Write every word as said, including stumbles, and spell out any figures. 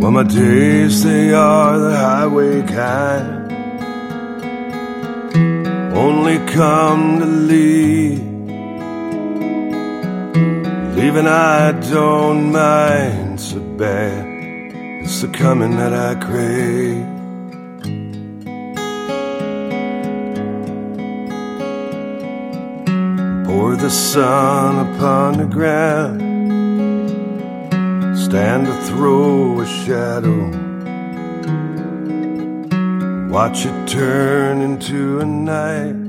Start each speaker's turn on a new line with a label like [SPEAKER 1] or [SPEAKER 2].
[SPEAKER 1] Well, my days, they are the highway kind, only come to leave. Leaving I don't mind so bad, it's the coming that I crave. Pour the sun upon the ground, stand to throw a shadow, watch it turn into a night.